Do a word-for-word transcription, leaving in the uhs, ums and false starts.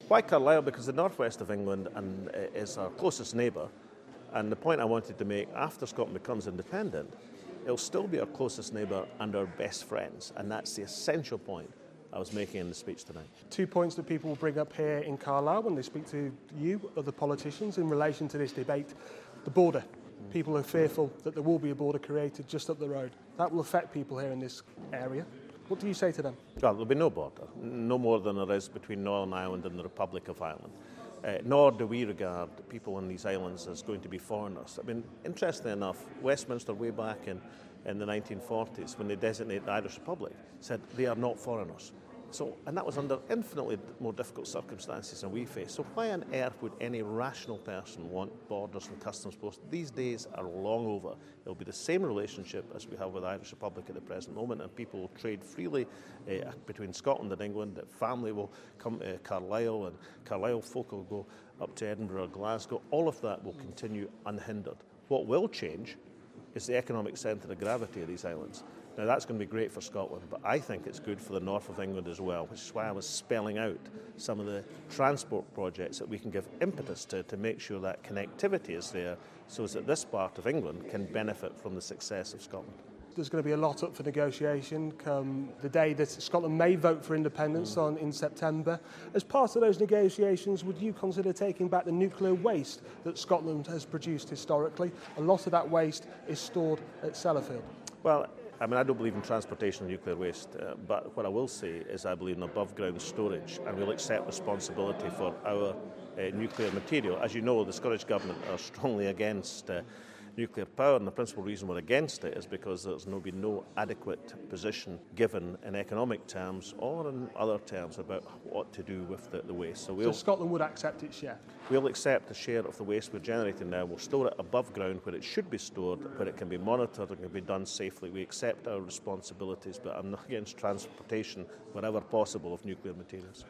Why Carlisle? Because the northwest of England and is our closest neighbour, and the point I wanted to make, after Scotland becomes independent, it'll still be our closest neighbour and our best friends, and that's the essential point I was making in the speech tonight. Two points that people will bring up here in Carlisle when they speak to you, other politicians, in relation to this debate: the border. People are fearful that there will be a border created just up the road. That will affect people here in this area. What do you say to them? Well, there'll be no border, no more than there is between Northern Ireland and the Republic of Ireland. Uh, nor do we regard people on these islands as going to be foreigners. I mean, interestingly enough, Westminster, way back in, in the nineteen forties, when they designated the Irish Republic, said they are not foreigners. So, and that was under infinitely more difficult circumstances than we face. So why on earth would any rational person want borders and customs posts? These days are long over. It'll be the same relationship as we have with the Irish Republic at the present moment, and people will trade freely uh, between Scotland and England. That family will come to Carlisle, and Carlisle folk will go up to Edinburgh or Glasgow. All of that will continue unhindered. What will change is the economic centre of gravity of these islands. Now, that's going to be great for Scotland, but I think it's good for the north of England as well, which is why I was spelling out some of the transport projects that we can give impetus to to make sure that connectivity is there, so that this part of England can benefit from the success of Scotland. There's going to be a lot up for negotiation come the day that Scotland may vote for independence mm. on in September. As part of those negotiations, would you consider taking back the nuclear waste that Scotland has produced historically? A lot of that waste is stored at Sellafield. Well, I mean, I don't believe in transportation of nuclear waste, uh, but what I will say is I believe in above-ground storage, and we'll accept responsibility for our uh, nuclear material. As you know, the Scottish Government are strongly against uh, nuclear power, and the principal reason we're against it is because there's no been no adequate position given in economic terms or in other terms about what to do with the, the waste. So, we'll, so Scotland would accept its share? We'll accept a share of the waste we're generating now. We'll store it above ground where it should be stored, where it can be monitored and can be done safely. We accept our responsibilities, but I'm not against transportation wherever possible of nuclear materials.